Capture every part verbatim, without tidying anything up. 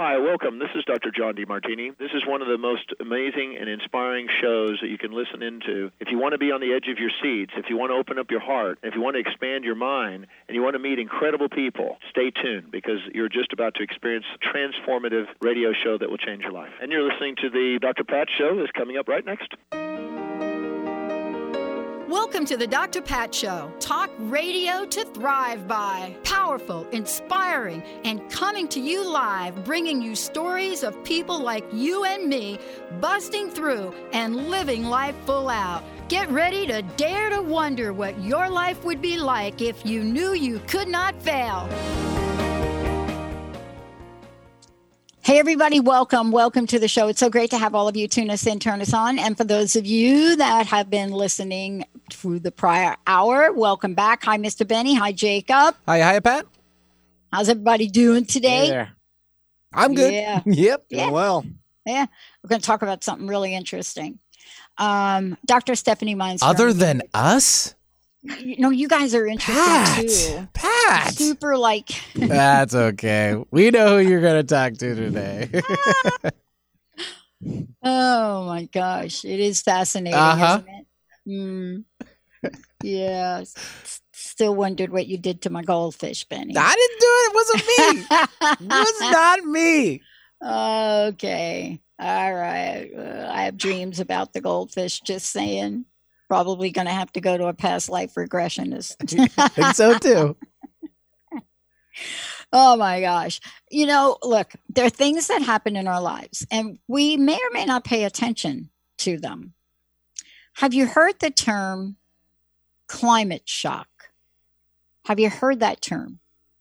Hi, welcome. This is Doctor John DeMartini. This is one of the most amazing and inspiring shows that you can listen into. If you want to be on the edge of your seats, if you want to open up your heart, if you want to expand your mind, and you want to meet incredible people, stay tuned because you're just about to experience a transformative radio show that will change your life. And you're listening to the Doctor Pat Show that's coming up right next. Welcome to the Doctor Pat Show. Talk radio to thrive by. Powerful, inspiring, and coming to you live, bringing you stories of people like you and me, busting through and living life full out. Get ready to dare to wonder what your life would be like if you knew you could not fail. Hey, everybody, welcome. Welcome to the show. It's so great to have all of you tune us in, turn us on. And for those of you that have been listening through the prior hour, welcome back. Hi, Mister Benny. Hi, Jacob. Hi, hi, Pat. How's everybody doing today? Hey there. I'm good. Yeah. Yep. Yeah. Well. Yeah. We're going to talk about something really interesting. Um, Doctor Stephanie Mines. Other than us? You know, you guys are interesting Pat, too. Pat. Super like. That's okay. We know who you're going to talk to today. Oh my gosh. It is fascinating, Uh-huh. isn't it? Mm. Yeah. S- Still wondered what you did to my goldfish, Benny. I didn't do it. It wasn't me. It was not me. Okay. All right. Uh, I have dreams about the goldfish, just saying. Probably going to have to go to a past life regressionist. I think so too. Oh my gosh. You know, look, there are things that happen in our lives and we may or may not pay attention to them. Have you heard the term climate shock? Have you heard that term?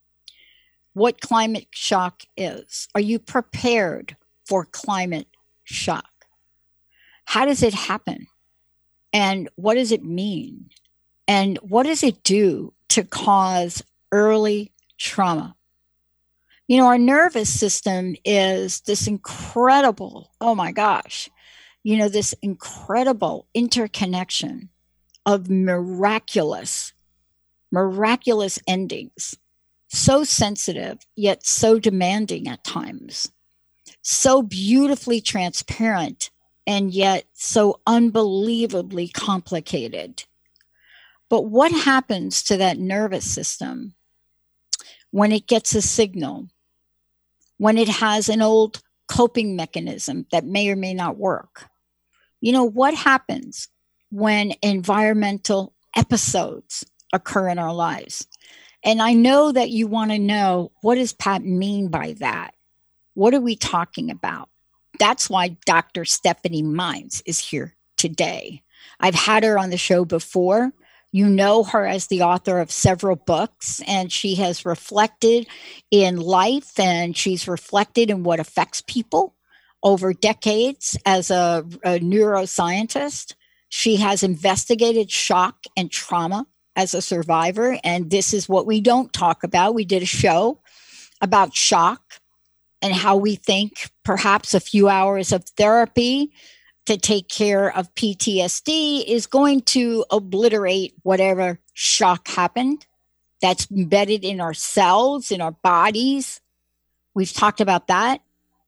What climate shock is? Are you prepared for climate shock? How does it happen? And what does it mean? And what does it do to cause early trauma? You know, our nervous system is this incredible, oh my gosh, you know, this incredible interconnection of miraculous, miraculous endings. So sensitive, yet so demanding at times. So beautifully transparent, and yet so unbelievably complicated. But what happens to that nervous system when it gets a signal, when it has an old coping mechanism that may or may not work? You know, what happens when environmental episodes occur in our lives? And I know that you want to know, what does Pat mean by that? What are we talking about? That's why Doctor Stephanie Mines is here today. I've had her on the show before. You know her as the author of several books, and she has reflected in life and she's reflected in what affects people over decades as a, a neuroscientist. She has investigated shock and trauma as a survivor, and this is what we don't talk about. We did a show about shock and how we think perhaps a few hours of therapy to take care of P T S D is going to obliterate whatever shock happened that's embedded in our cells, in our bodies. We've talked about that.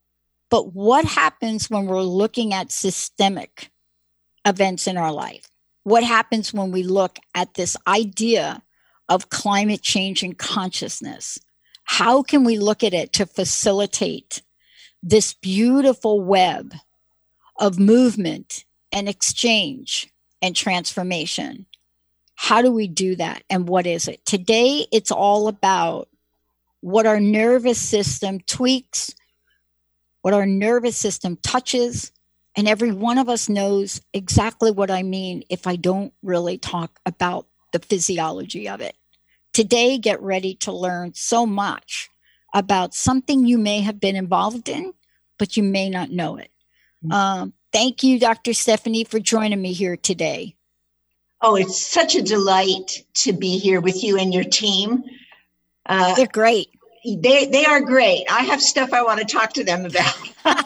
But what happens when we're looking at systemic events in our life? What happens when we look at this idea of climate change and consciousness? How can we look at it to facilitate this beautiful web of movement and exchange and transformation? How do we do that? And what is it? Today, it's all about what our nervous system tweaks, what our nervous system touches, and every one of us knows exactly what I mean if I don't really talk about the physiology of it. Today, get ready to learn so much about something you may have been involved in, but you may not know it. Um, thank you, Doctor Stephanie, for joining me here today. Oh, it's such a delight to be here with you and your team. Uh, They're great. They they are great. I have stuff I want to talk to them about.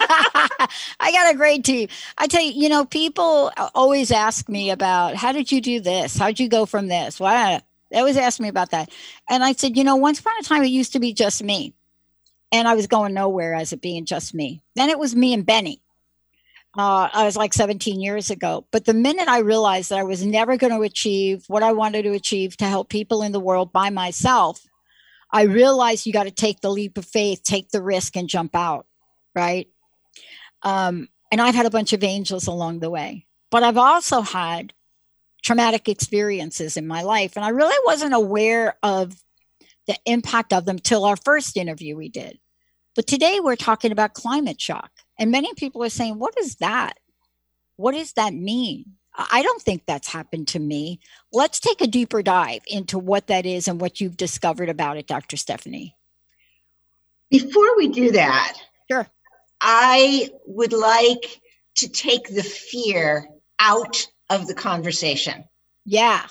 I got a great team. I tell you, you know, people always ask me about, how did you do this? How'd you go from this? Why? They always ask me about that. And I said, you know, once upon a time, it used to be just me. and I was going nowhere as it being just me. Then it was me and Benny. Uh, I was like seventeen years ago. But the minute I realized that I was never going to achieve what I wanted to achieve to help people in the world by myself, I realized you got to take the leap of faith, take the risk, and jump out, right? Um, and I've had a bunch of angels along the way. But I've also had traumatic experiences in my life, and I really wasn't aware of the impact of them till our first interview we did. But today we're talking about climate shock. And many people are saying, what is that? What does that mean? I don't think that's happened to me. Let's take a deeper dive into what that is and what you've discovered about it, Doctor Stephanie. Before we do that, sure. I would like to take the fear out of the conversation. Yeah.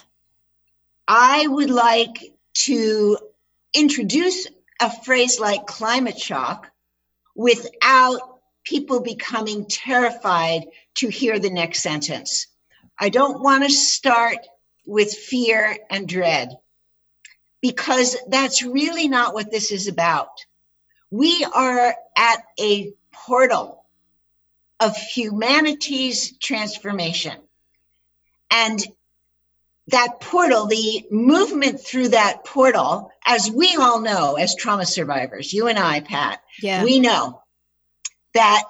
I would like to introduce a phrase like climate shock without people becoming terrified to hear the next sentence. I don't want to start with fear and dread, because that's really not what this is about. We are at a portal of humanity's transformation. And that portal, the movement through that portal, as we all know, as trauma survivors, you and I, Pat, yeah. we know that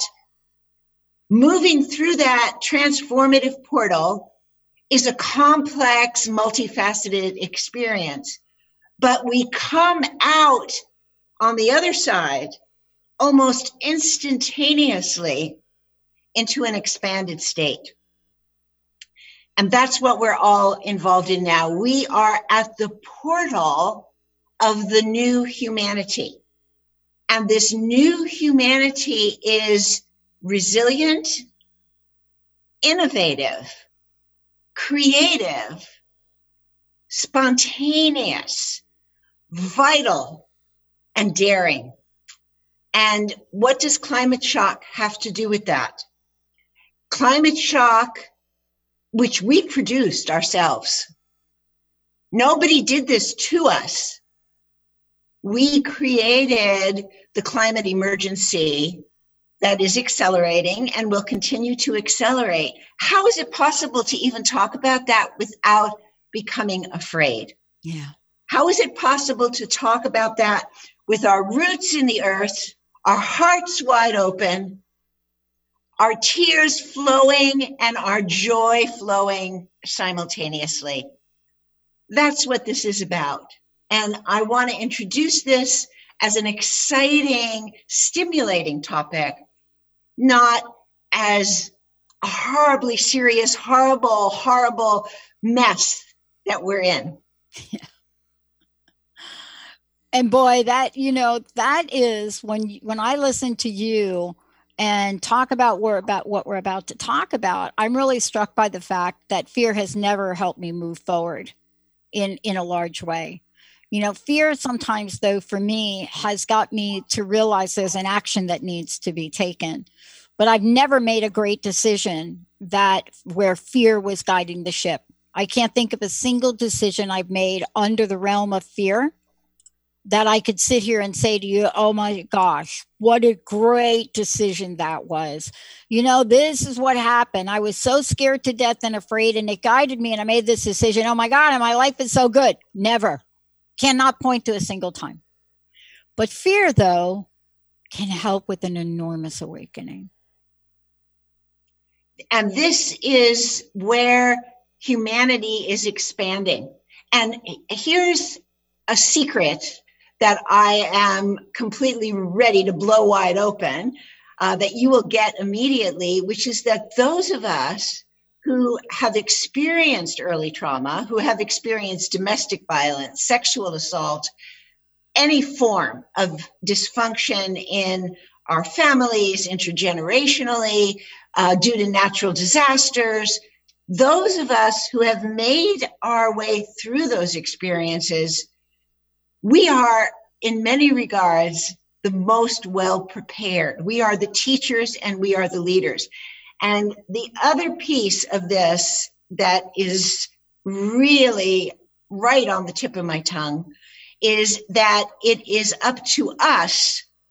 moving through that transformative portal is a complex, multifaceted experience. But we come out on the other side almost instantaneously into an expanded state. And that's what we're all involved in now. We are at the portal of the new humanity. And this new humanity is resilient, innovative, creative, spontaneous, vital, and daring. And what does climate shock have to do with that? Climate shock, which we produced ourselves. Nobody did this to us. We created the climate emergency that is accelerating and will continue to accelerate. How is it possible to even talk about that without becoming afraid? Yeah. How is it possible to talk about that with our roots in the earth, our hearts wide open, our tears flowing and our joy flowing simultaneously? That's what this is about. And I want to introduce this as an exciting, stimulating topic, not as a horribly serious, horrible, horrible mess that we're in. Yeah. And boy, that, you know, that is when, when I listen to you and talk about, we're about what we're about to talk about, I'm really struck by the fact that fear has never helped me move forward in, in a large way. You know, fear sometimes, though, for me, has got me to realize there's an action that needs to be taken. But I've never made a great decision that where fear was guiding the ship. I can't think of a single decision I've made under the realm of fear that I could sit here and say to you, oh my gosh, what a great decision that was. You know, this is what happened. I was so scared to death and afraid, and it guided me, and I made this decision. Oh my God, and my life is so good. Never. Cannot point to a single time. But fear, though, can help with an enormous awakening. And this is where humanity is expanding. And here's a secret that I am completely ready to blow wide open, uh, that you will get immediately, which is that those of us who have experienced early trauma, who have experienced domestic violence, sexual assault, any form of dysfunction in our families, intergenerationally, uh, due to natural disasters, those of us who have made our way through those experiences, we are, in many regards, the most well prepared. We are the teachers and we are the leaders. And the other piece of this that is really right on the tip of my tongue is that it is up to us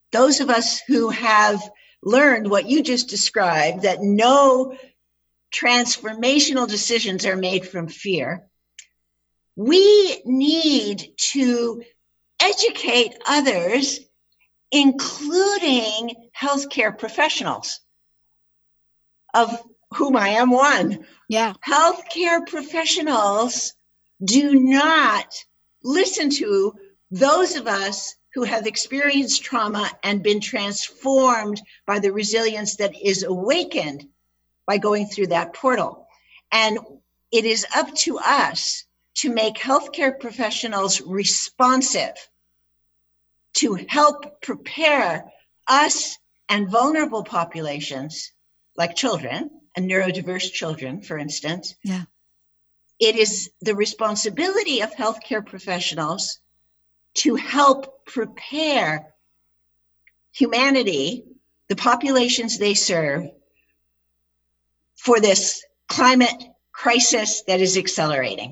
those of us who have learned what you just described, that no transformational decisions are made from fear, we need to educate others, including healthcare professionals, of whom I am one. Yeah. Healthcare professionals do not listen to those of us who have experienced trauma and been transformed by the resilience that is awakened by going through that portal. And it is up to us to make healthcare professionals responsive, to help prepare us and vulnerable populations like children and neurodiverse children, for instance. Yeah. It is the responsibility of healthcare professionals to help prepare humanity, the populations they serve, for this climate crisis that is accelerating.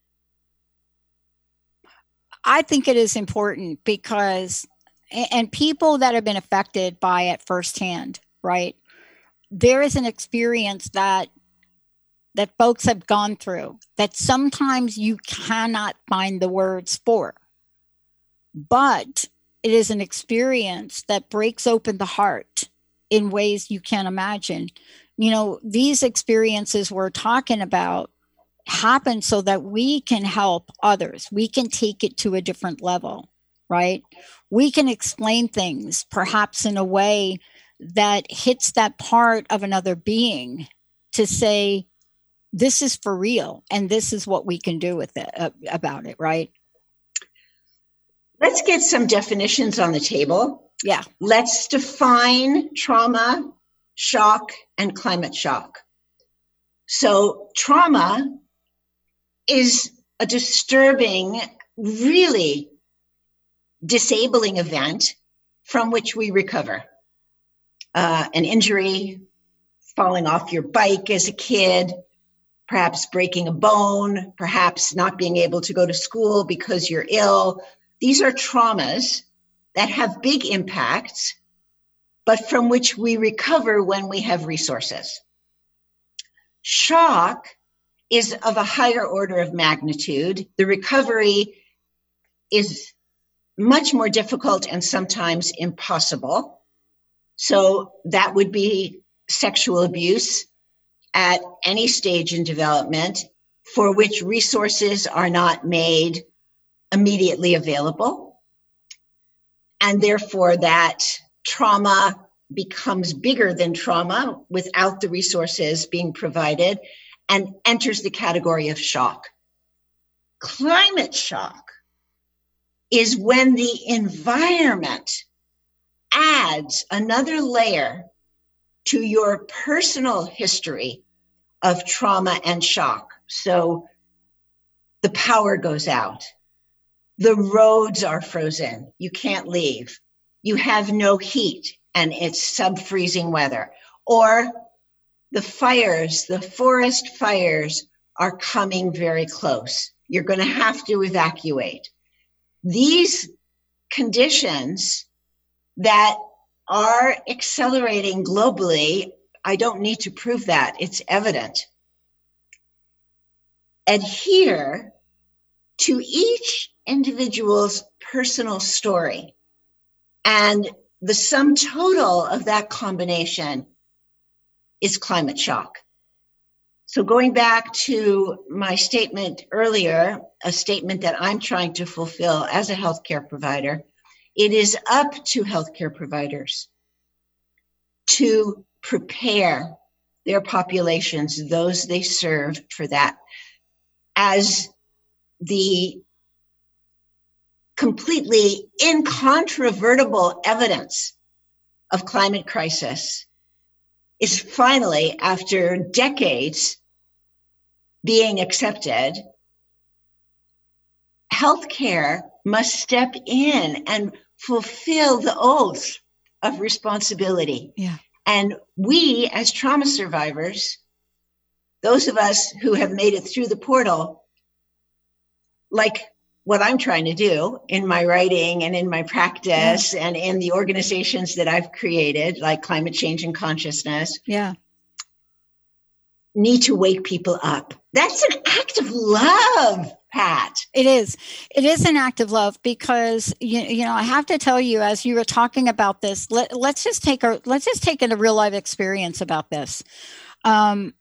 I think it is important because, and people that have been affected by it firsthand, right? There is an experience that that folks have gone through that sometimes you cannot find the words for. But it is an experience that breaks open the heart in ways you can't imagine. You know, these experiences we're talking about happen so that we can help others. We can take it to a different level, right? We can explain things perhaps in a way that hits that part of another being to say, this is for real, and this is what we can do with it, uh, about it, right? Let's get some definitions on the table. Yeah. Let's define trauma, shock, and climate shock. So trauma is a disturbing, really disabling event from which we recover. Uh, an injury, falling off your bike as a kid, perhaps breaking a bone, perhaps not being able to go to school because you're ill. These are traumas that have big impacts, but from which we recover when we have resources. Shock is of a higher order of magnitude. The recovery is much more difficult and sometimes impossible. So that would be sexual abuse at any stage in development for which resources are not made immediately available. And therefore that trauma becomes bigger than trauma without the resources being provided and enters the category of shock. Climate shock is when the environment adds another layer to your personal history of trauma and shock. So the power goes out. The roads are frozen. You can't leave. You have no heat and it's sub-freezing weather. Or the fires, the forest fires are coming very close. You're going to have to evacuate. These conditions that are accelerating globally, I don't need to prove that. It's evident. Adhere to each individual's personal story. And the sum total of that combination is climate shock. So going back to my statement earlier, a statement that I'm trying to fulfill as a healthcare provider, it is up to healthcare providers to prepare their populations, those they serve, for that. As the completely incontrovertible evidence of climate crisis is finally, after decades being accepted, healthcare must step in and fulfill the oath of responsibility. Yeah. And we, as trauma survivors, those of us who have made it through the portal, like what I'm trying to do in my writing and in my practice yeah. and in the organizations that I've created, like Climate Change and Consciousness. Yeah. Need to wake people up. That's an act of love, Pat. It is. It is an act of love because you, you know, I have to tell you, as you were talking about this, let, let's just take a let's just take in a real life experience about this. Um,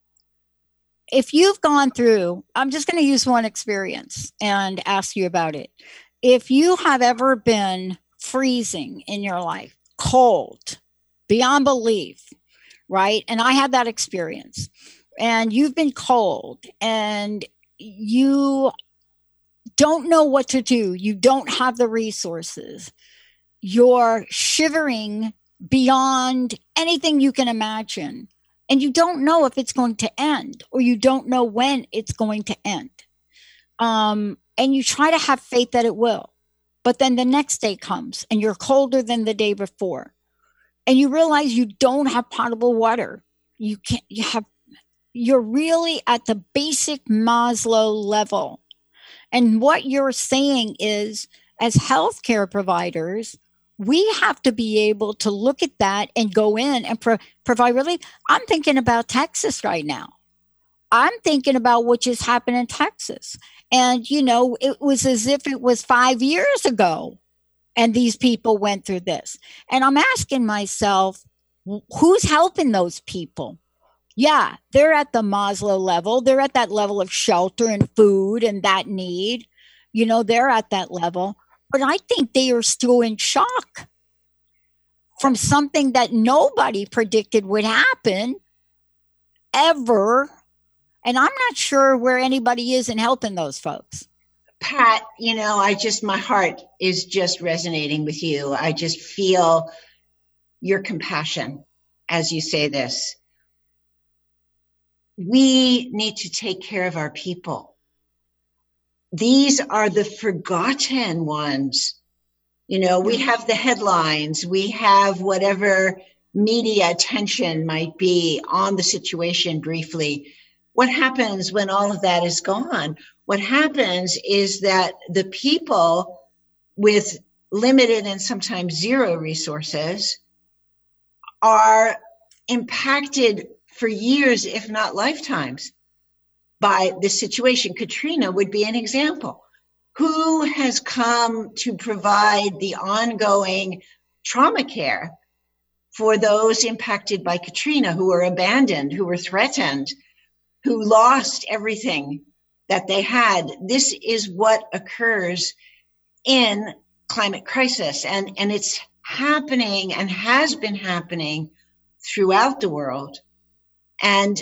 if you've gone through, I'm just going to use one experience and ask you about it. If you have ever been freezing in your life, cold, beyond belief, right? And I had that experience. And you've been cold and you don't know what to do. You don't have the resources. You're shivering beyond anything you can imagine. And you don't know if it's going to end, or you don't know when it's going to end. Um, and you try to have faith that it will. But then the next day comes and you're colder than the day before. And you realize you don't have potable water. You can't, you have, you're really at the basic Maslow level. And what you're saying is, as healthcare providers, we have to be able to look at that and go in and pro- provide relief. I'm thinking about Texas right now. I'm thinking about what just happened in Texas. And, you know, it was as if it was five years ago. And these people went through this. And I'm asking myself, who's helping those people? Yeah, they're at the Maslow level. They're at that level of shelter and food and that need. You know, they're at that level. But I think they are still in shock from something that nobody predicted would happen ever. And I'm not sure where anybody is in helping those folks. Pat, you know, I just, my heart is just resonating with you. I just feel your compassion as you say this. We need to take care of our people. These are the forgotten ones. You know, we have the headlines, we have whatever media attention might be on the situation briefly. What happens when all of that is gone? What happens is that the people with limited and sometimes zero resources are impacted for years, if not lifetimes, by this situation. Katrina would be an example. Who has come to provide the ongoing trauma care for those impacted by Katrina, who were abandoned, who were threatened, who lost everything that they had? This is what occurs in climate crisis. And, and it's happening and has been happening throughout the world. And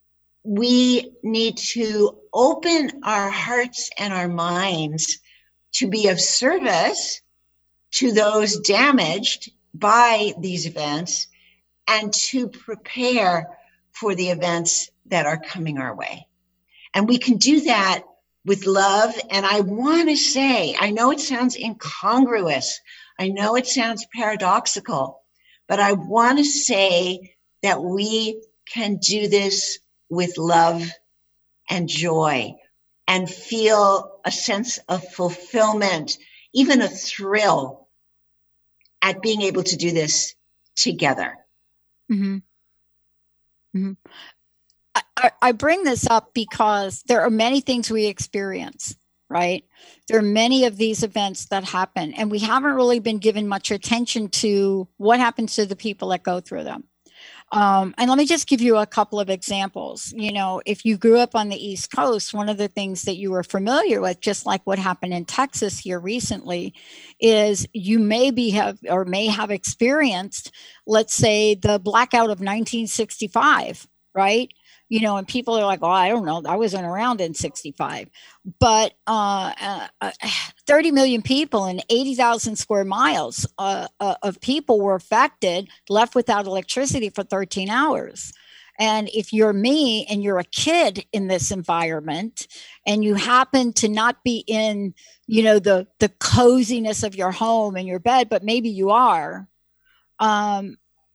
we need to open our hearts and our minds to be of service to those damaged by these events and to prepare for the events that are coming our way. And we can do that with love. And I want to say, I know it sounds incongruous. I know it sounds paradoxical, but I want to say that we can do this with love and joy and feel a sense of fulfillment, even a thrill at being able to do this together. Mm-hmm. Mm-hmm. I, I bring this up because there are many things we experience, right? There are many of these events that happen, and we haven't really been given much attention to what happens to the people that go through them. Um, and let me just give you a couple of examples. You know, if you grew up on the East Coast, one of the things that you were familiar with, just like what happened in Texas here recently, is you maybe have or may have experienced, let's say, the blackout of nineteen sixty-five, right? You know, and people are like, oh, I don't know, I wasn't around in sixty-five. But uh, uh, thirty million people and eighty thousand square miles uh, uh, of people were affected, left without electricity for thirteen hours. And if you're me and you're a kid in this environment and you happen to not be in, you know, the, the coziness of your home and your bed, but maybe you are, um,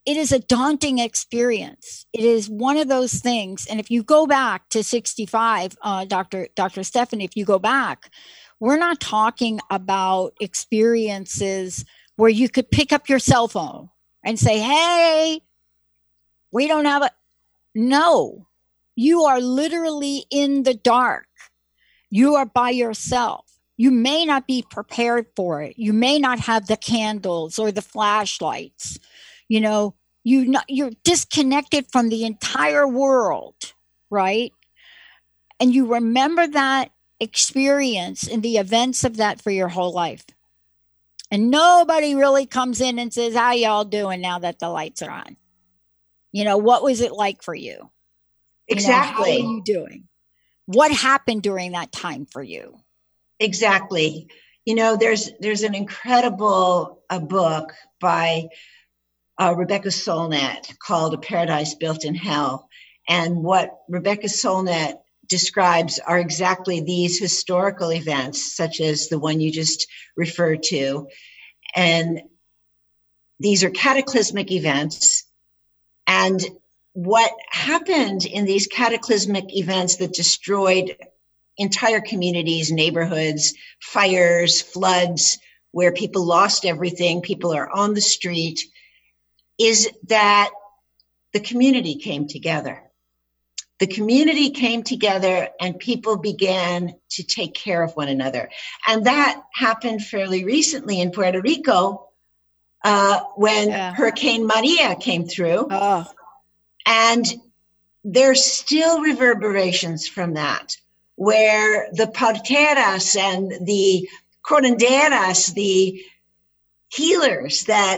it is a daunting experience. It is one of those things. And if you go back to sixty-five, uh, Doctor Doctor Stephanie, if you go back, we're not talking about experiences where you could pick up your cell phone and say, hey, we don't have a, no, you are literally in the dark. You are by yourself. You may not be prepared for it. You may not have the candles or the flashlights. You know, you not, you're disconnected from the entire world, right? And you remember that experience and the events of that for your whole life. And nobody really comes in and says, how y'all doing now that the lights are on? You know, what was it like for you? Exactly. You know, how are you doing? What happened during that time for you? Exactly. You know, there's there's an incredible a book by uh, Rebecca Solnit called A Paradise Built in Hell. And what Rebecca Solnit describes are exactly these historical events, such as the one you just referred to. And these are cataclysmic events. And what happened in these cataclysmic events that destroyed entire communities, neighborhoods, fires, floods, where people lost everything, people are on the street, is that the community came together. The community came together and people began to take care of one another. And that happened fairly recently in Puerto Rico uh, when yeah. Hurricane Maria came through. Oh. And there's still reverberations from that, where the parteras and the curanderas, the healers that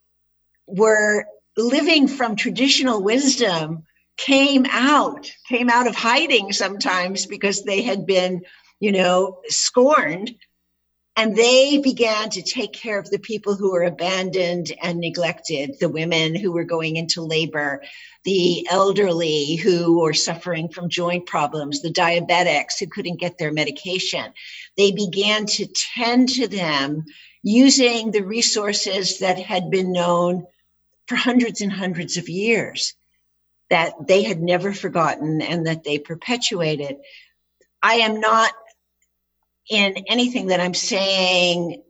were living from traditional wisdom, came out, came out of hiding sometimes because they had been, you know, scorned. And they began to take care of the people who were abandoned and neglected, the women who were going into labor, the elderly who were suffering from joint problems, the diabetics who couldn't get their medication. They began to tend to them using the resources that had been known for hundreds and hundreds of years, that they had never forgotten and that they perpetuated. I am not in anything that I'm saying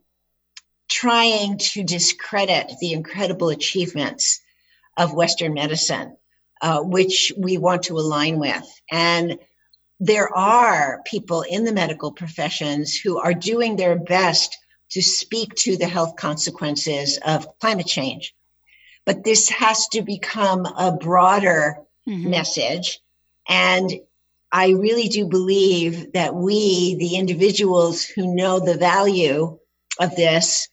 trying to discredit the incredible achievements of Western medicine, uh, which we want to align with. And there are people in the medical professions who are doing their best to speak to the health consequences of climate change. But this has to become a broader mm-hmm. message. And I really do believe that we, the individuals who know the value of this,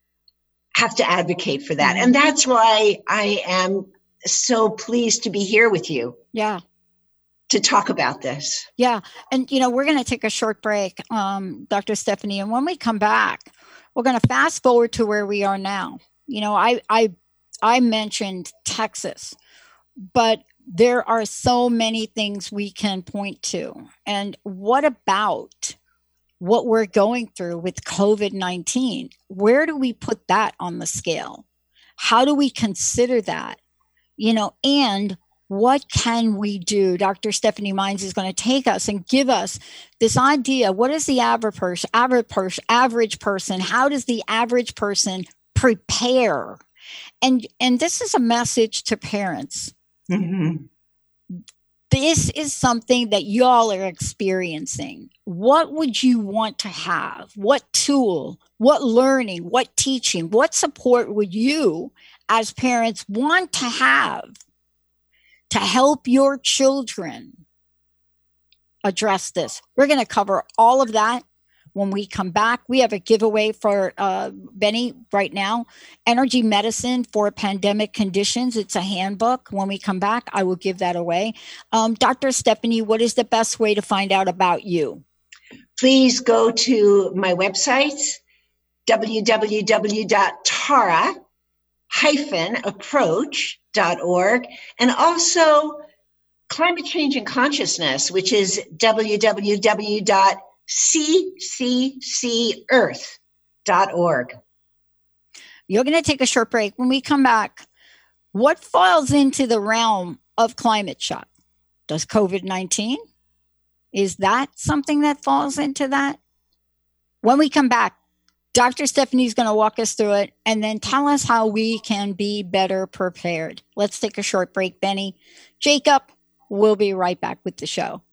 have to advocate for that. And that's why I am so pleased to be here with you. Yeah. To talk about this. Yeah. And, you know, we're going to take a short break, um, Doctor Stephanie. And when we come back, we're going to fast forward to where we are now. You know, I, I, I mentioned Texas, but there are so many things we can point to. And what about what we're going through with COVID nineteen? Where do we put that on the scale? How do we consider that? You know, and what can we do? Doctor Stephanie Mines is going to take us and give us this idea. What is the average person, average person, average person? How does the average person prepare? And, and this is a message to parents. Mm-hmm. This is something that y'all are experiencing. What would you want to have? What tool, what learning, what teaching, what support would you as parents want to have to help your children address this? We're going to cover all of that when we come back. We have a giveaway for uh, Benny right now. Energy Medicine for Pandemic Conditions. It's a handbook. When we come back, I will give that away. Um, Doctor Stephanie, what is the best way to find out about you? Please go to my website, w w w dot tara dash approach dot org, and also Climate Change and Consciousness, which is w w w dot c c c earth dot org. You're going to take a short break. When we come back, What falls into the realm of climate shock? Does COVID nineteen? Is that something that falls into that? When we come back, Doctor Stephanie's going to walk us through it and then tell us how we can be better prepared. Let's take a short break, Benny. Jacob, we'll be right back with the show.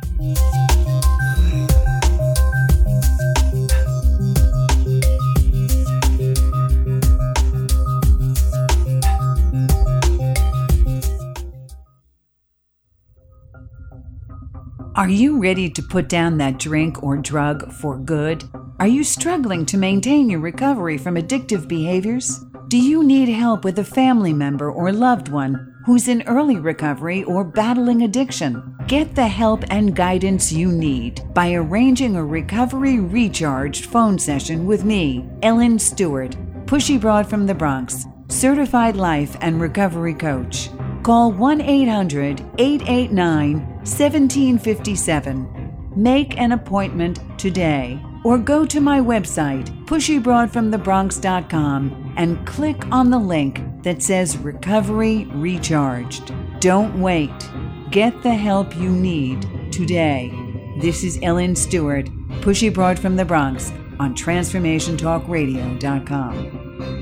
Are you ready to put down that drink or drug for good? Are you struggling to maintain your recovery from addictive behaviors? Do you need help with a family member or loved one who's in early recovery or battling addiction? Get the help and guidance you need by arranging a Recovery Recharged phone session with me, Ellen Stewart, Pushy Broad from the Bronx, certified life and recovery coach. Call one eight hundred, eight eight nine, one seven five seven. Make an appointment today or go to my website, pushy broad from the bronx dot com, and click on the link that says Recovery Recharged. Don't wait. Get the help you need today. This is Ellen Stewart, Pushy Broad from the Bronx on transformation talk radio dot com.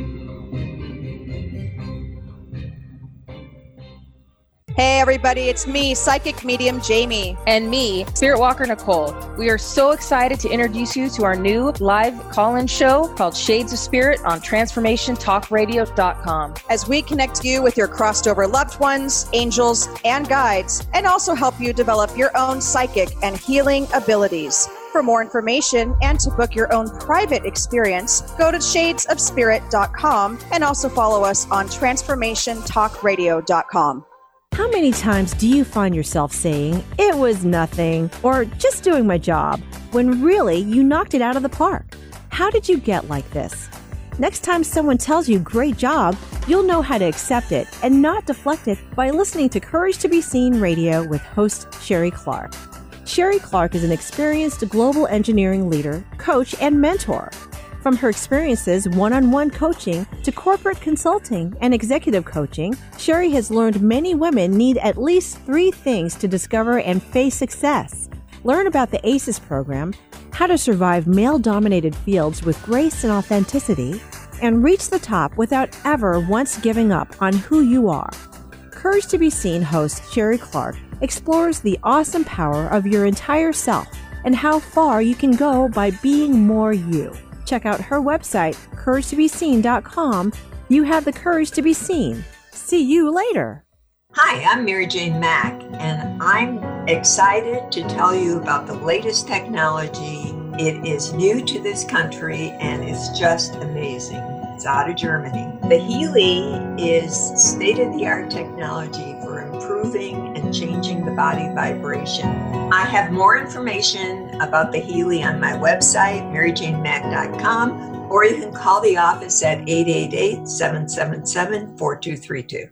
Hey everybody, it's me, Psychic Medium Jamie. And me, Spirit Walker Nicole. We are so excited to introduce you to our new live call-in show called Shades of Spirit on transformation talk radio dot com. As we connect you with your crossed over loved ones, angels, and guides, and also help you develop your own psychic and healing abilities. For more information and to book your own private experience, go to shades of spirit dot com and also follow us on transformation talk radio dot com. How many times do you find yourself saying, "It was nothing," or "just doing my job," when really you knocked it out of the park? How did you get like this? Next time someone tells you "great job," you'll know how to accept it and not deflect it by listening to Courage to Be Seen Radio with host Sherry Clark. Sherry Clark is an experienced global engineering leader, coach, and mentor. From her experiences one-on-one coaching to corporate consulting and executive coaching, Sherry has learned many women need at least three things to discover and face success. Learn about the ACES program, how to survive male-dominated fields with grace and authenticity, and reach the top without ever once giving up on who you are. Courage to Be Seen host Sherry Clark explores the awesome power of your entire self and how far you can go by being more you. Check out her website, courage to be seen dot com. You have the courage to be seen. See you later. Hi, I'm Mary Jane Mack, and I'm excited to tell you about the latest technology. It is new to this country, and it's just amazing. It's out of Germany. The Healy is state-of-the-art technology for improving and changing the body vibration. I have more information about the Healy on my website, mary jane mack dot com, or you can call the office at eight eight eight, seven seven seven, four two three two.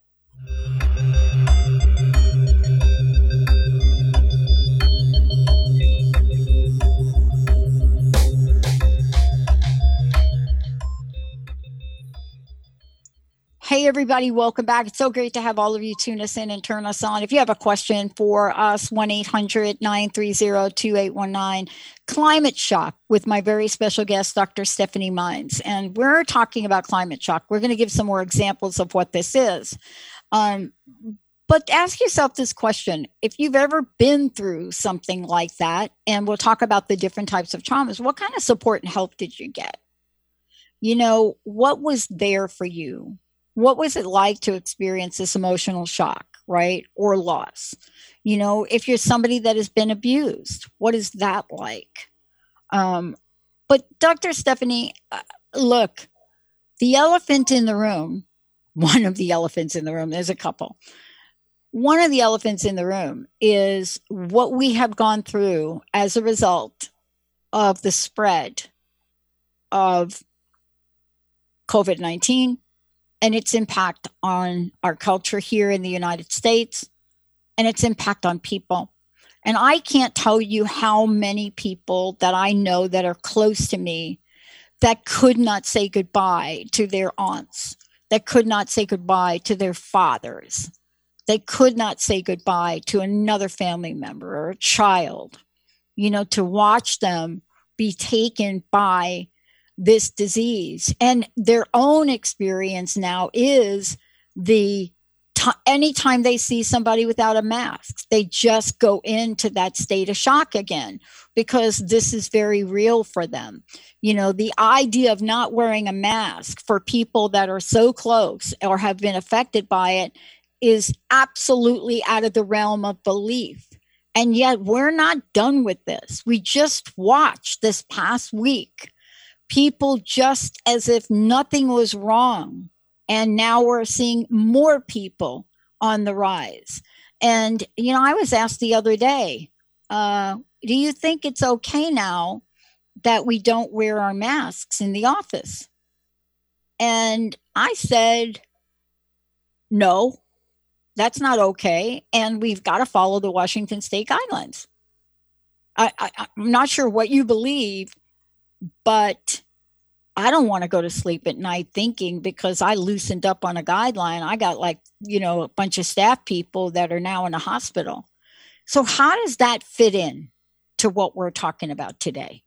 Hey, everybody, welcome back. It's so great to have all of you tune us in and turn us on. If you have a question for us, one eight hundred, nine three zero, two eight one nine. Climate shock with my very special guest, Doctor Stephanie Mines. And we're talking about climate shock. We're going to give some more examples of what this is. Um, but ask yourself this question. If you've ever been through something like that, and we'll talk about the different types of traumas, what kind of support and help did you get? You know, what was there for you? What was it like to experience this emotional shock, right? Or loss? You know, if you're somebody that has been abused, what is that like? Um, but Doctor Stephanie, uh, look, the elephant in the room, one of the elephants in the room, there's a couple. One of the elephants in the room is what we have gone through as a result of the spread of COVID nineteen. And its impact on our culture here in the United States, and its impact on people. And I can't tell you how many people that I know that are close to me that could not say goodbye to their aunts, that could not say goodbye to their fathers. They could not say goodbye to another family member or a child, you know, to watch them be taken by this disease. And their own experience now is the t- anytime they see somebody without a mask, they just go into that state of shock again, because this is very real for them. You know, the idea of not wearing a mask for people that are so close or have been affected by it is absolutely out of the realm of belief. And yet we're not done with this. We just watched this past week people just as if nothing was wrong. And now we're seeing more people on the rise. And, you know, I was asked the other day, uh, do you think it's okay now that we don't wear our masks in the office? And I said, no, that's not okay. And we've got to follow the Washington State guidelines. I, I, I'm not sure what you believe, but I don't want to go to sleep at night thinking because I loosened up on a guideline, I got like, you know, a bunch of staff people that are now in a hospital. So how does that fit in to what we're talking about today?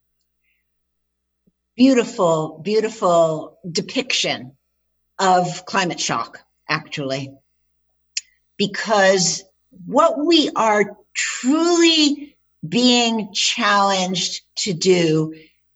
Beautiful, beautiful depiction of climate shock, actually. Because what we are truly being challenged to do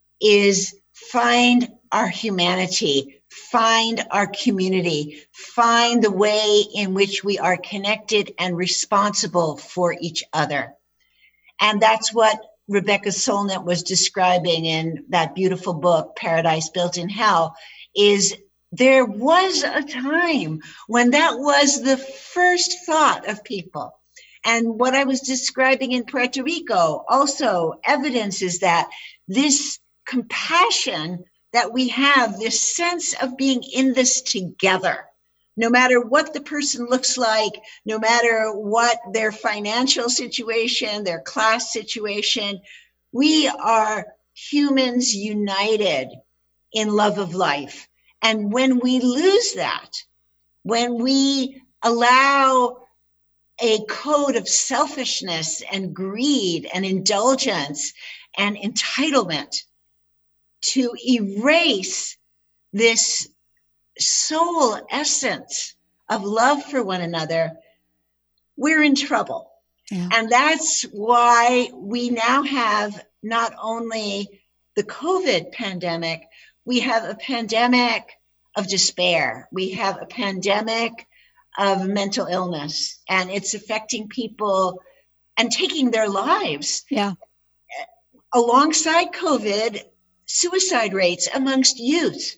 is find our humanity, find our community, find the way in which we are connected and responsible for each other. And that's what Rebecca Solnit was describing in that beautiful book, Paradise Built in Hell, is there was a time when that was the first thought of people. And what I was describing in Puerto Rico also evidences that this compassion that we have, this sense of being in this together, no matter what the person looks like, no matter what their financial situation, their class situation, we are humans united in love of life. And when we lose that, when we allow a code of selfishness and greed and indulgence and entitlement to erase this soul essence of love for one another, we're in trouble. Yeah. And that's why we now have not only the COVID pandemic, we have a pandemic of despair. We have a pandemic of mental illness, and it's affecting people and taking their lives. Yeah. Alongside COVID, suicide rates amongst youth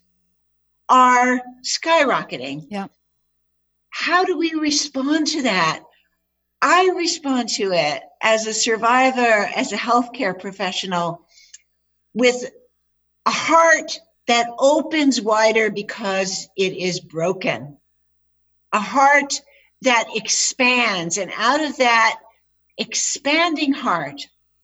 are skyrocketing. Yeah. How do we respond to that? I respond to it as a survivor, as a healthcare professional, with a heart that opens wider because it is broken. A heart that expands, and out of that expanding heart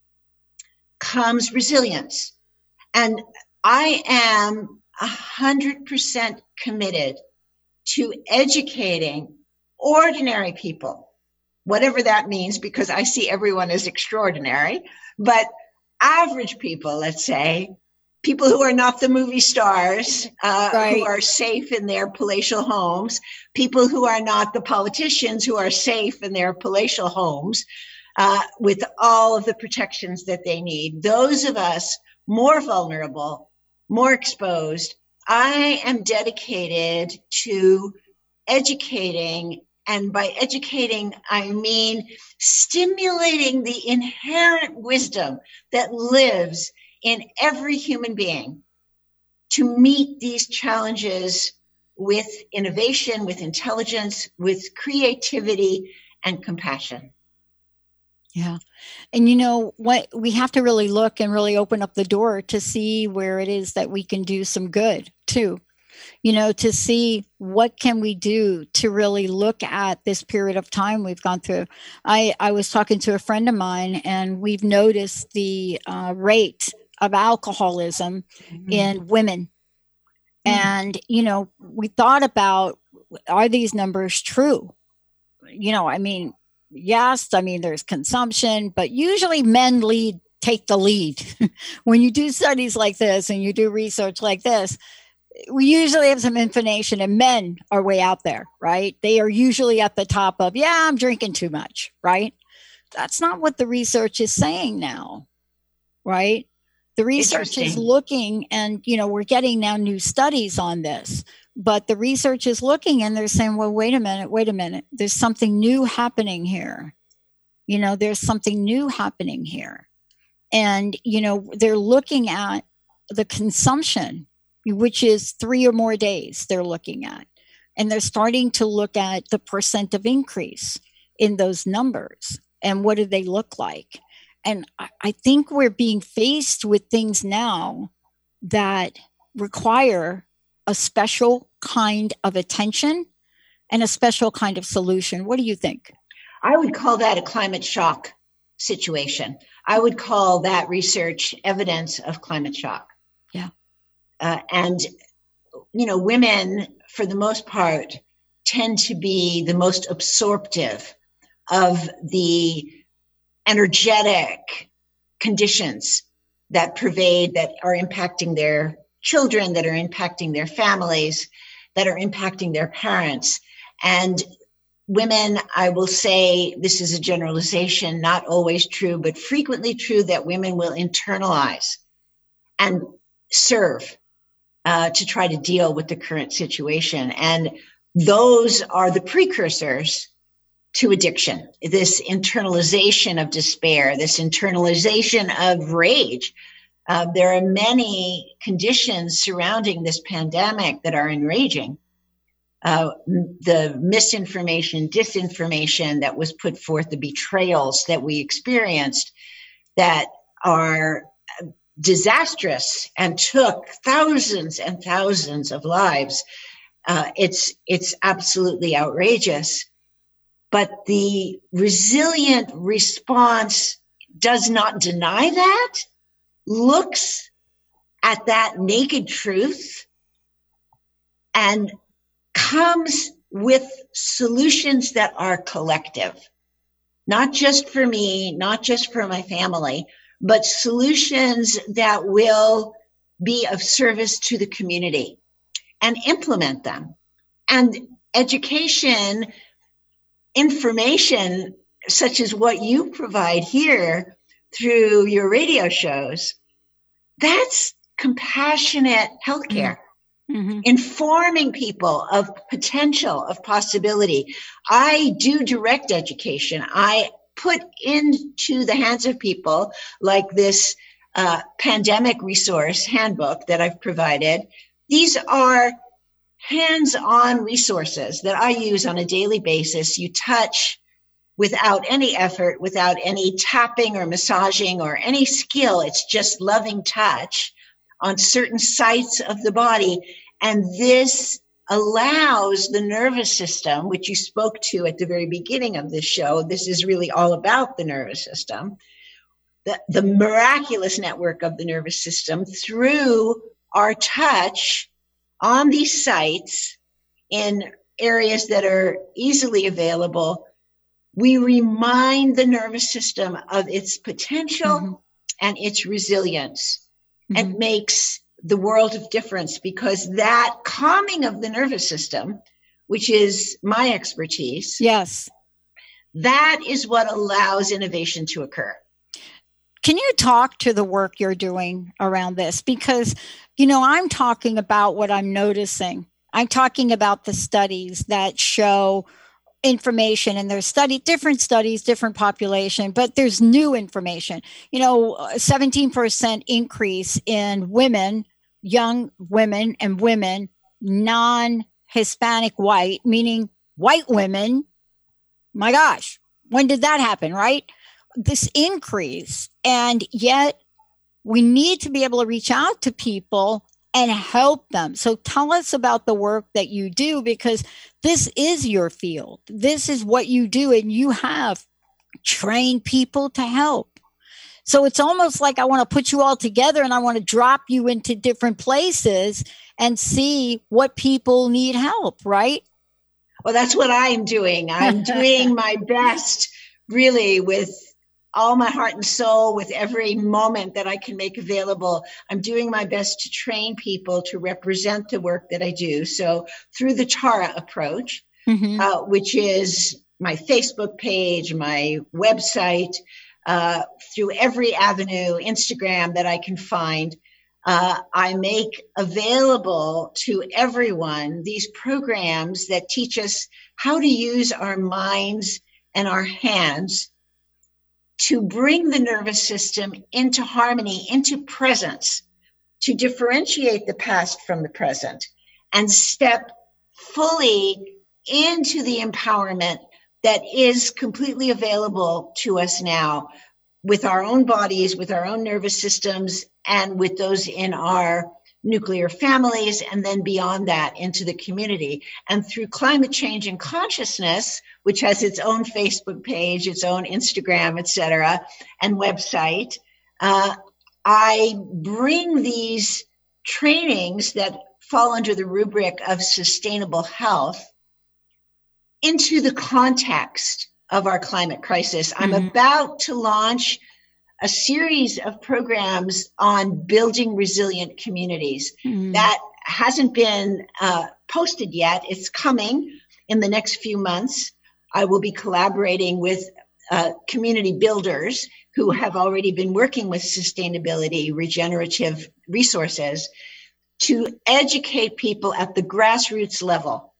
comes resilience. And I am a hundred percent committed to educating ordinary people, whatever that means, because I see everyone as extraordinary, but average people, let's say, people who are not the movie stars, uh, right. who are safe in their palatial homes, people who are not the politicians who are safe in their palatial homes, uh, with all of the protections that they need. Those of us more vulnerable, more exposed, I am dedicated to educating, and by educating, I mean stimulating the inherent wisdom that lives in every human being to meet these challenges with innovation, with intelligence, with creativity and compassion. Yeah. And you know what, we have to really look and really open up the door to see where it is that we can do some good too. You know, to see what can we do to really look at this period of time we've gone through. I, I was talking to a friend of mine, and we've noticed the uh, rate of alcoholism mm-hmm. in women. And, you know, we thought about, are these numbers true? You know, I mean, yes, I mean, there's consumption, but usually men lead, take the lead. When you do studies like this and you do research like this, we usually have some information, and men are way out there, right? They are usually at the top of, yeah, I'm drinking too much, right? That's not what the research is saying now, right? The research is looking, and, you know, we're getting now new studies on this, but the research is looking and they're saying, well, wait a minute, wait a minute. There's something new happening here. You know, there's something new happening here. And, you know, they're looking at the consumption, which is three or more days they're looking at. And they're starting to look at the percent of increase in those numbers and what do they look like. And I think we're being faced with things now that require a special kind of attention and a special kind of solution. What do you think? I would call that a climate shock situation. I would call that research evidence of climate shock. Yeah. Uh, and, you know, women, for the most part, tend to be the most absorptive of the energetic conditions that pervade, that are impacting their children, that are impacting their families, that are impacting their parents. And women, I will say, this is a generalization, not always true, but frequently true, that women will internalize and serve uh, to try to deal with the current situation. And those are the precursors to addiction, this internalization of despair, this internalization of rage. Uh, there are many conditions surrounding this pandemic that are enraging. Uh, the misinformation, disinformation that was put forth, the betrayals that we experienced that are disastrous and took thousands and thousands of lives. Uh, it's, it's absolutely outrageous. But the resilient response does not deny that, looks at that naked truth, and comes with solutions that are collective, not just for me, not just for my family, but solutions that will be of service to the community, and implement them. And education, information such as what you provide here through your radio shows, that's compassionate healthcare. Mm-hmm. Informing people of potential, of possibility. I do direct education. I put into the hands of people like this uh, pandemic resource handbook that I've provided. These are hands-on resources that I use on a daily basis. You touch without any effort, without any tapping or massaging or any skill. It's just loving touch on certain sites of the body. And this allows the nervous system, which you spoke to at the very beginning of this show. This is really all about the nervous system, the, the miraculous network of the nervous system through our touch on these sites in areas that are easily available. We remind the nervous system of its potential mm-hmm. and its resilience. Mm-hmm. It makes the world of difference, because that calming of the nervous system, which is my expertise. Yes. That is what allows innovation to occur. Can you talk to the work you're doing around this? Because, you know, I'm talking about what I'm noticing. I'm talking about the studies that show information, and there's study, different studies, different population, but there's new information. You know, seventeen percent increase in women, young women and women, non-Hispanic white, meaning white women. My gosh, when did that happen, right? This increase. And yet we need to be able to reach out to people and help them. So tell us about the work that you do, because this is your field. This is what you do, and you have trained people to help. So it's almost like I want to put you all together and I want to drop you into different places and see what people need help, right? Well, that's what I'm doing. I'm doing my best, really, with all my heart and soul, with every moment that I can make available. I'm doing my best to train people to represent the work that I do. So through the Tara approach, mm-hmm. uh, which is my Facebook page, my website, uh, through every avenue, Instagram that I can find, uh, I make available to everyone these programs that teach us how to use our minds and our hands to bring the nervous system into harmony, into presence, to differentiate the past from the present, and step fully into the empowerment that is completely available to us now with our own bodies, with our own nervous systems, and with those in our nuclear families, and then beyond that into the community. And through Climate Change and Consciousness, which has its own Facebook page, its own Instagram, et cetera, and website, uh, I bring these trainings that fall under the rubric of sustainable health into the context of our climate crisis. I'm mm-hmm. about to launch a series of programs on building resilient communities. Mm-hmm. That hasn't been uh, posted yet. It's coming in the next few months. I will be collaborating with uh, community builders who have already been working with sustainability, regenerative resources, to educate people at the grassroots level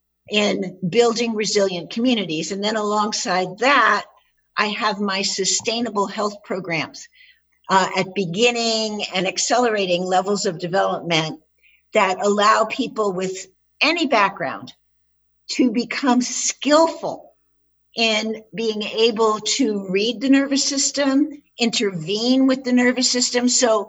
in building resilient communities. And then alongside that, I have my sustainable health programs uh, at beginning and accelerating levels of development that allow people with any background to become skillful in being able to read the nervous system, intervene with the nervous system. So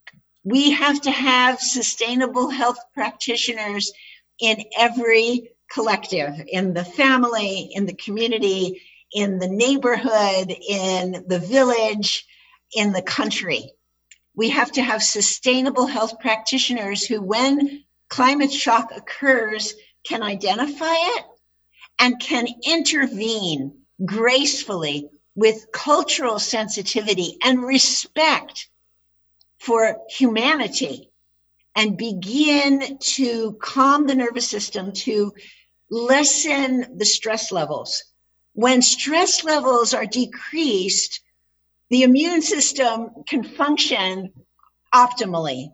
we have to have sustainable health practitioners in every collective, in the family, in the community, in the neighborhood, in the village, in the country. We have to have sustainable health practitioners who, when climate shock occurs, can identify it and can intervene gracefully with cultural sensitivity and respect for humanity, and begin to calm the nervous system, to lessen the stress levels. When stress levels are decreased, the immune system can function optimally.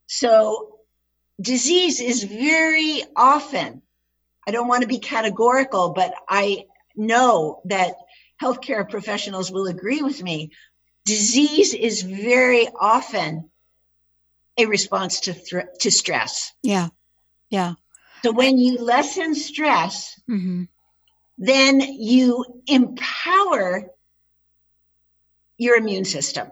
So disease is very often, I don't want to be categorical, but I know that healthcare professionals will agree with me. Disease is very often a response to th- to stress. Yeah, yeah. So when you lessen stress, mm-hmm. then you empower your immune system.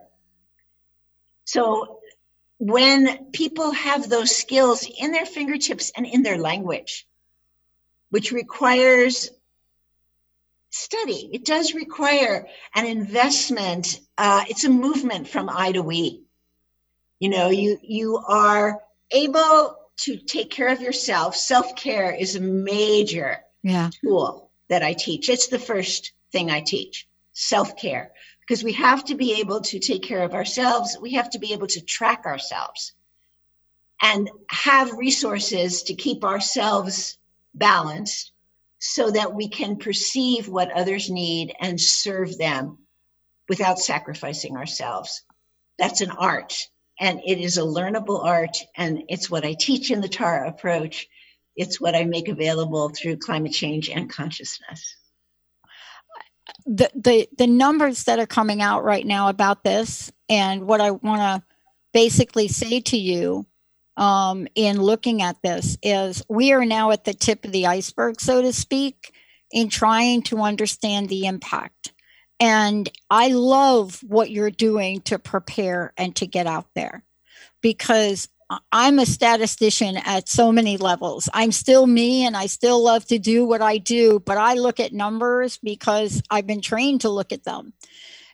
So when people have those skills in their fingertips and in their language, which requires study, it does require an investment. Uh, it's a movement from I to we. You know, you you are able to take care of yourself. Self-care is a major yeah. tool that I teach. It's the first thing I teach, self-care, because we have to be able to take care of ourselves. We have to be able to track ourselves and have resources to keep ourselves balanced so that we can perceive what others need and serve them without sacrificing ourselves. That's an art, and it is a learnable art, and it's what I teach in the Tara approach. It's what I make available through Climate Change and Consciousness. The, the the numbers that are coming out right now about this, and what I want to basically say to you um, in looking at this is we are now at the tip of the iceberg, so to speak, in trying to understand the impact. And I love what you're doing to prepare and to get out there, because I'm a statistician at so many levels. I'm still me, and I still love to do what I do, but I look at numbers because I've been trained to look at them.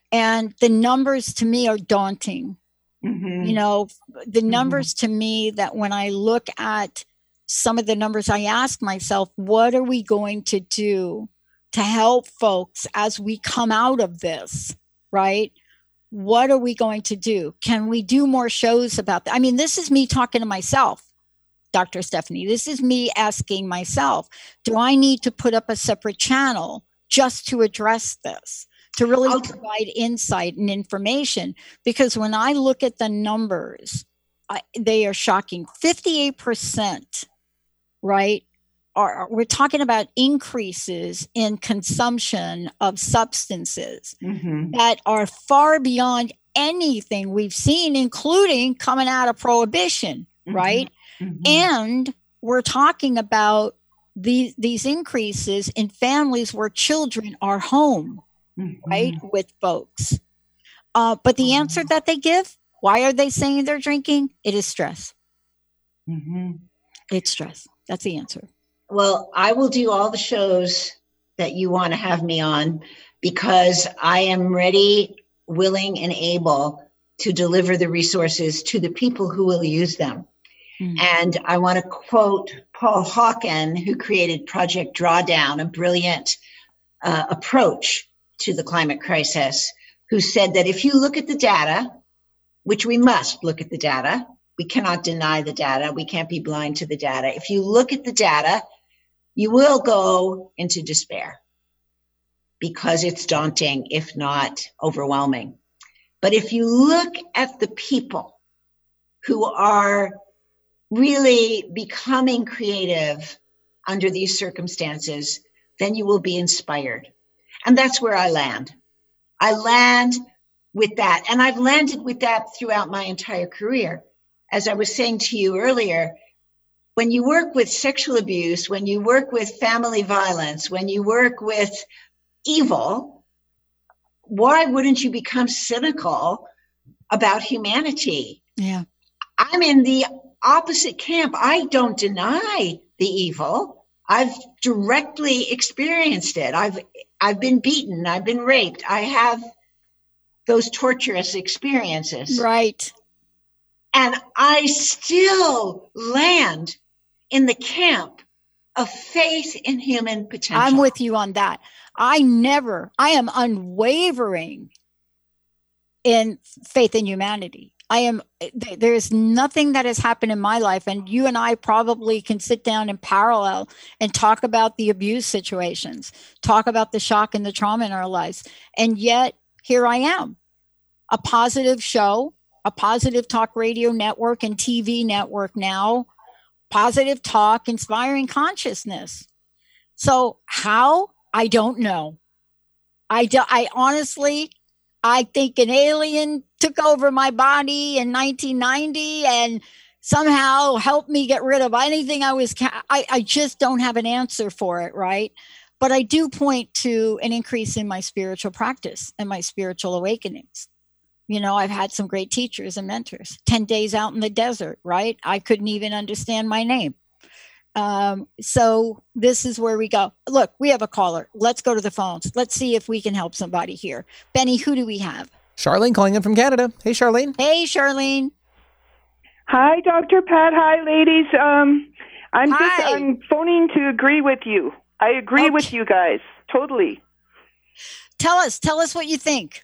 And the numbers to me are daunting. Mm-hmm. You know, the numbers mm-hmm. to me, that when I look at some of the numbers, I ask myself, what are we going to do to help folks as we come out of this, right? What are we going to do? Can we do more shows about that? I mean, this is me talking to myself, Doctor Stephanie. This is me asking myself, do I need to put up a separate channel just to address this, to really I'll provide insight and information? Because when I look at the numbers, I, they are shocking. fifty-eight percent, right? Are, we're talking about increases in consumption of substances mm-hmm. that are far beyond anything we've seen, including coming out of prohibition, mm-hmm. right? Mm-hmm. And we're talking about the, these increases in families where children are home, mm-hmm. right, with folks. Uh, but the mm-hmm. answer that they give, why are they saying they're drinking? It is stress. Mm-hmm. It's stress. That's the answer. Well, I will do all the shows that you want to have me on, because I am ready, willing, and able to deliver the resources to the people who will use them. Mm-hmm. And I want to quote Paul Hawken, who created Project Drawdown, a brilliant uh, approach to the climate crisis, who said that if you look at the data, which we must look at the data, we cannot deny the data, we can't be blind to the data. If you look at the data, you will go into despair because it's daunting, if not overwhelming. But if you look at the people who are really becoming creative under these circumstances, then you will be inspired. And that's where I land. I land with that. And I've landed with that throughout my entire career. As I was saying to you earlier, when you work with sexual abuse, when you work with family violence, when you work with evil, why wouldn't you become cynical about humanity? Yeah. I'm in the opposite camp. I don't deny the evil. I've directly experienced it. I've I've been beaten. I've been raped. I have those torturous experiences. Right. And I still land in the camp of faith in human potential. I'm with you on that. I never, I am unwavering in faith in humanity. I am, there is nothing that has happened in my life, and you and I probably can sit down in parallel and talk about the abuse situations, talk about the shock and the trauma in our lives. And yet here I am, a positive show, a positive talk radio network and T V network now, positive talk, inspiring consciousness. So how? I don't know. I, do, I honestly, I think an alien took over my body in nineteen ninety and somehow helped me get rid of anything I was, ca- I, I just don't have an answer for it, right? But I do point to an increase in my spiritual practice and my spiritual awakenings. You know, I've had some great teachers and mentors. ten days out in the desert, right? I couldn't even understand my name. Um, so this is where we go. Look, we have a caller. Let's go to the phones. Let's see if we can help somebody here. Benny, who do we have? Charlene calling in from Canada. Hey, Charlene. Hey, Charlene. Hi, Doctor Pat. Hi, ladies. Um, I'm Hi. just I'm phoning to agree with you. I agree Okay. with you guys. Totally. Tell us, tell us what you think.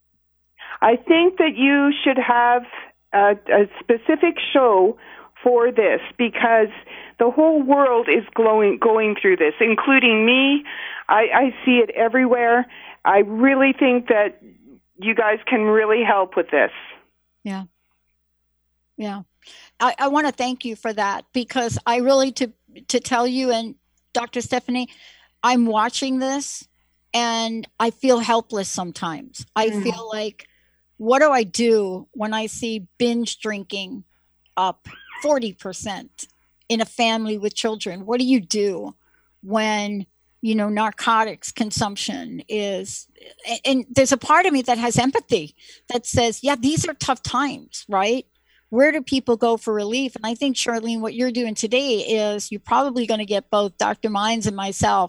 I think that you should have a, a specific show for this, because the whole world is glowing, going through this, including me. I, I see it everywhere. I really think that you guys can really help with this. Yeah. Yeah. I, I want to thank you for that, because I really, to, to tell you and Doctor Stephanie, I'm watching this and I feel helpless sometimes. I mm. feel like, what do I do when I see binge drinking up forty percent in a family with children? What do you do when, you know, narcotics consumption is, and there's a part of me that has empathy that says, yeah, these are tough times, right? Where do people go for relief? And I think, Charlene, what you're doing today is you're probably going to get both Doctor Mines and myself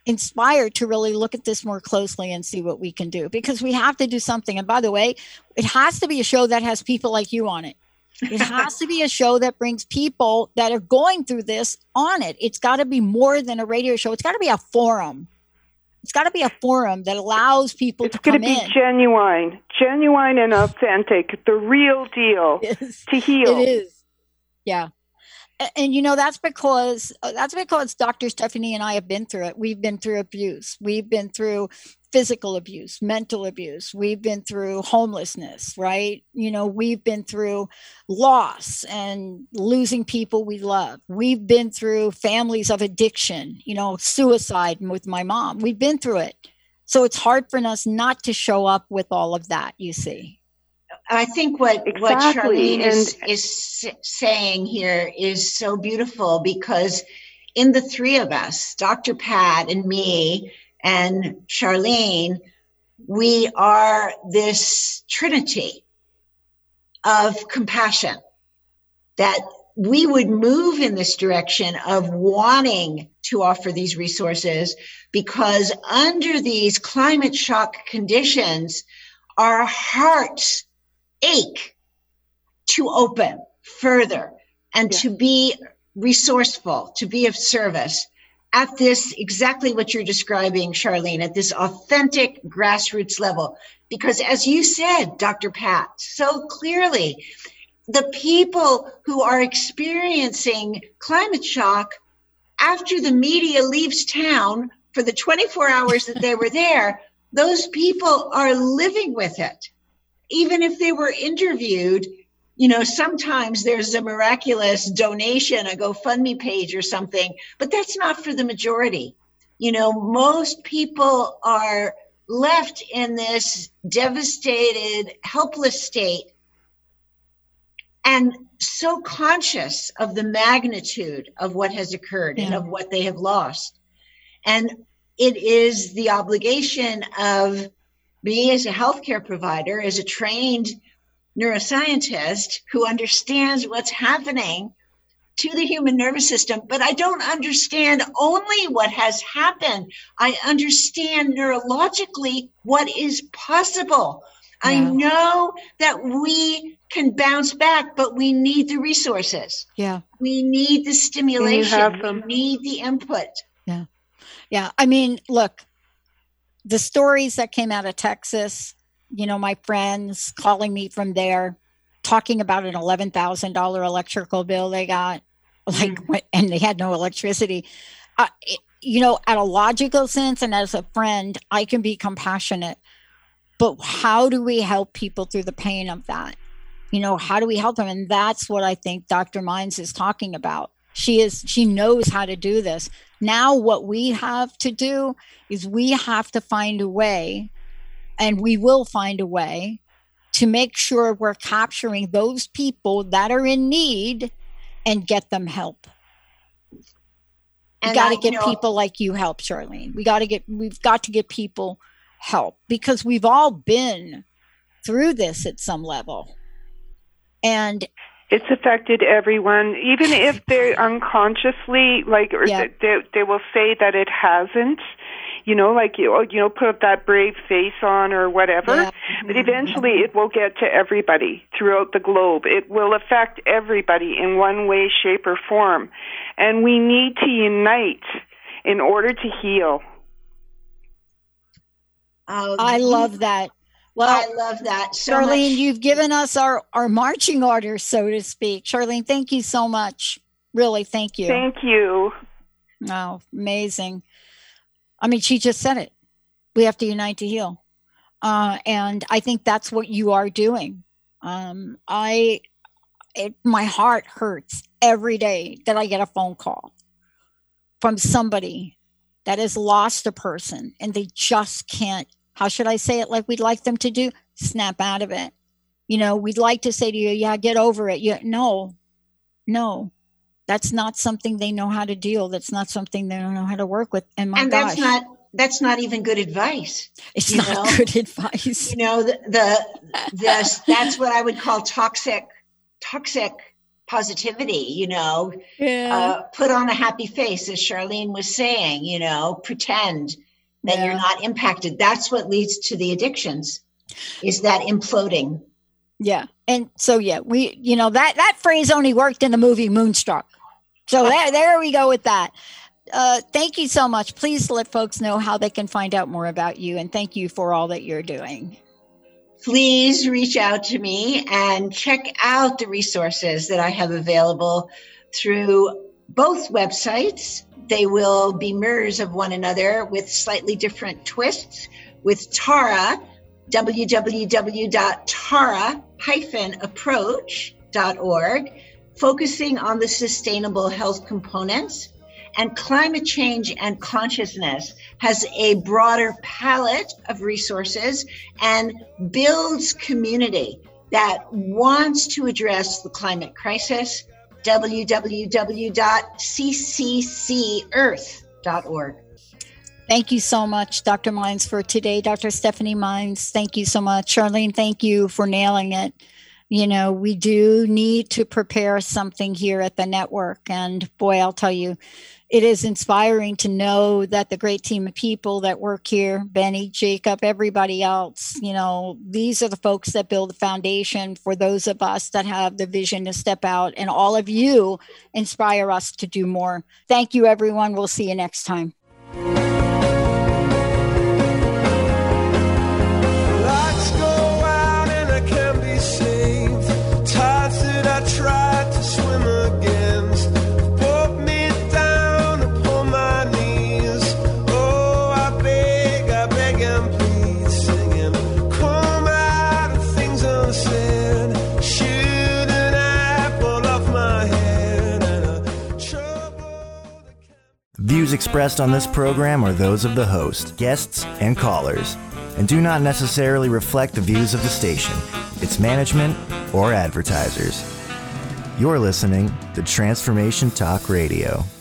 inspired to really look at this more closely and see what we can do, because we have to do something. And by the way, it has to be a show that has people like you on it. It has to be a show that brings people that are going through this on it. It's got to be more than a radio show. It's got to be a forum. It's got to be a forum that allows people it's to come in. It's going to be genuine, genuine and authentic, the real deal to heal. It is. Yeah. And, and, you know, that's because, that's because Doctor Stephanie and I have been through it. We've been through abuse. We've been through physical abuse, mental abuse. We've been through homelessness, right? You know, we've been through loss and losing people we love. We've been through families of addiction, you know, suicide with my mom. We've been through it. So it's hard for us not to show up with all of that, you see. I think what, exactly. what Charlene is, and- is saying here is so beautiful, because in the three of us, Doctor Pat and me and Charlene, we are this trinity of compassion, that we would move in this direction of wanting to offer these resources, because under these climate shock conditions, our hearts ache to open further and yeah. to be resourceful, to be of service at this, exactly what you're describing, Charlene, at this authentic grassroots level. Because as you said, Doctor Pat, so clearly, the people who are experiencing climate shock after the media leaves town for the twenty-four hours that they were there, those people are living with it. Even if they were interviewed, you know, sometimes there's a miraculous donation, a GoFundMe page or something, but that's not for the majority. You know, most people are left in this devastated, helpless state, and so conscious of the magnitude of what has occurred yeah. and of what they have lost. And it is the obligation of me as a healthcare provider, as a trained neuroscientist who understands what's happening to the human nervous system, but I don't understand only what has happened. I understand neurologically what is possible. Yeah. I know that we can bounce back, but we need the resources. Yeah. We need the stimulation. We need the input. Yeah. Yeah. I mean, look, the stories that came out of Texas, you know, my friends calling me from there, talking about an eleven thousand dollars electrical bill they got, like, mm. and they had no electricity. Uh, it, you know, at a logical sense and as a friend, I can be compassionate. But how do we help people through the pain of that? You know, how do we help them? And that's what I think Doctor Mines is talking about. She is, she knows how to do this. Now what we have to do is we have to find a way, and we will find a way, to make sure we're capturing those people that are in need and get them help. We got to get you know, people like you help, Charlene. We got to get, we've got to get people help, because we've all been through this at some level. And it's affected everyone, even if they're unconsciously, like, or yeah. they, they will say that it hasn't, you know, like, you, you know, put up that brave face on or whatever. Yeah. But eventually it will get to everybody throughout the globe. It will affect everybody in one way, shape, or form. And we need to unite in order to heal. Um, I love that. Well, I love that so Charlene, much. You've given us our, our marching orders, so to speak. Charlene, thank you so much. Really, thank you. Thank you. Oh, amazing. I mean, she just said it. We have to unite to heal. Uh, and I think that's what you are doing. Um, I, it, my heart hurts every day that I get a phone call from somebody that has lost a person and they just can't, how should I say it like we'd like them to do? Snap out of it. You know, we'd like to say to you, yeah, get over it. Yeah, no, no, that's not something they know how to deal. That's not something they don't know how to work with. And my and gosh. that's not, that's not even good advice. It's not know? good advice. You know, the, the, the, that's what I would call toxic, toxic positivity, you know, Yeah. uh, put on a happy face, as Charlene was saying, you know, pretend that Yeah. you're not impacted. That's what leads to the addictions, is that imploding. Yeah. And so, yeah, we, you know, that, that phrase only worked in the movie Moonstruck. So there, there we go with that. Uh, thank you so much. Please let folks know how they can find out more about you. And thank you for all that you're doing. Please reach out to me and check out the resources that I have available through both websites. They will be mirrors of one another with slightly different twists. With Tara, w w w dot tara dash approach dot org, focusing on the sustainable health components. And Climate Change and Consciousness has a broader palette of resources and builds community that wants to address the climate crisis. w w w dot c c c earth dot org. Thank you so much, Doctor Mines, for today. Doctor Stephanie Mines, thank you so much. Charlene, thank you for nailing it. You know, we do need to prepare something here at the network. And boy, I'll tell you, it is inspiring to know that the great team of people that work here, Benny, Jacob, everybody else, you know, these are the folks that build the foundation for those of us that have the vision to step out. And all of you inspire us to do more. Thank you, everyone. We'll see you next time. Lights go out and I can be saved. Tides that I tried to swim against brought me down upon my knees. Oh, I beg, I beg and plead, singing, come out of things unsaid. Shoot an apple off my head and a trouble. Views expressed on this program are those of the host, guests, and callers, and do not necessarily reflect the views of the station, its management, or advertisers. You're listening to Transformation Talk Radio.